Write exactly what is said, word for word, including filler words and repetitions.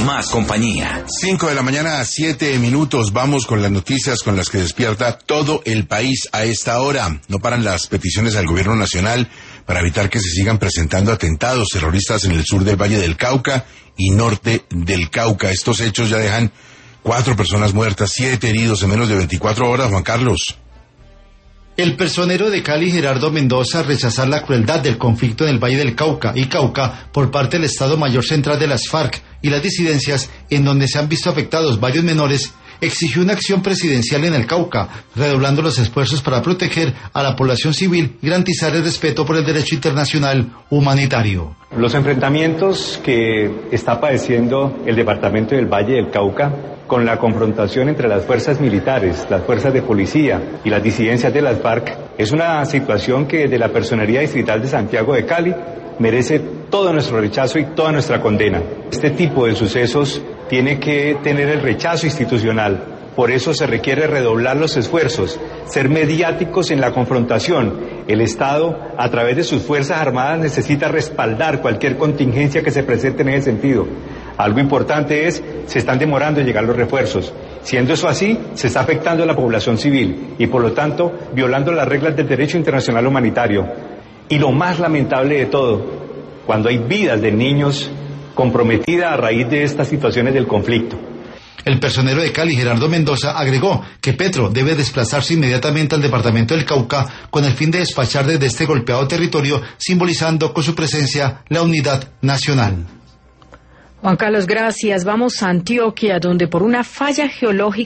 más compañía. Cinco de la mañana, siete minutos. Vamos con las noticias con las que despierta todo el país a esta hora. No paran las peticiones al gobierno nacional para evitar que se sigan presentando atentados terroristas en el sur del Valle del Cauca y norte del Cauca. Estos hechos ya dejan cuatro personas muertas, siete heridos en menos de veinticuatro horas, Juan Carlos. El personero de Cali, Gerardo Mendoza, rechazar la crueldad del conflicto en el Valle del Cauca y Cauca por parte del Estado Mayor Central de las FARC y las disidencias en donde se han visto afectados varios menores, exigió una acción presidencial en el Cauca, redoblando los esfuerzos para proteger a la población civil y garantizar el respeto por el derecho internacional humanitario. Los enfrentamientos que está padeciendo el departamento del Valle del Cauca con la confrontación entre las fuerzas militares, las fuerzas de policía y las disidencias de las FARC es una situación que desde la Personería Distrital de Santiago de Cali merece todo nuestro rechazo y toda nuestra condena. Este tipo de sucesos tiene que tener el rechazo institucional. Por eso se requiere redoblar los esfuerzos, ser mediáticos en la confrontación. El Estado, a través de sus Fuerzas Armadas, necesita respaldar cualquier contingencia que se presente en ese sentido. Algo importante es, se están demorando en llegar los refuerzos. Siendo eso así, se está afectando a la población civil y, por lo tanto, violando las reglas del derecho internacional humanitario. Y lo más lamentable de todo, cuando hay vidas de niños comprometidas a raíz de estas situaciones del conflicto. El personero de Cali, Gerardo Mendoza, agregó que Petro debe desplazarse inmediatamente al departamento del Cauca con el fin de despachar desde este golpeado territorio, simbolizando con su presencia la unidad nacional. Juan Carlos, gracias. Vamos a Antioquia, donde por una falla geológica